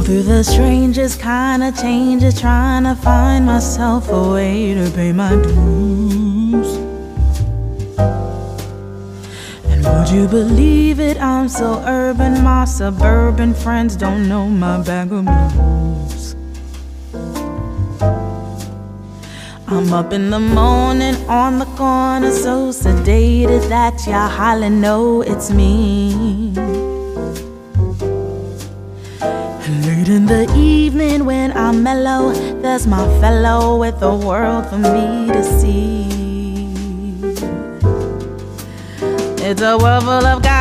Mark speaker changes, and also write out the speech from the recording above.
Speaker 1: Through the strangest kind of changes, trying to find myself a way to pay my dues. And would you believe it, I'm so urban, my suburban friends don't know my bag of blues. I'm up in the morning on the corner, so sedated that y'all hardly know it's me. And late in the evening when I'm mellow, there's my fellow with the world for me to see. It's a world full of guys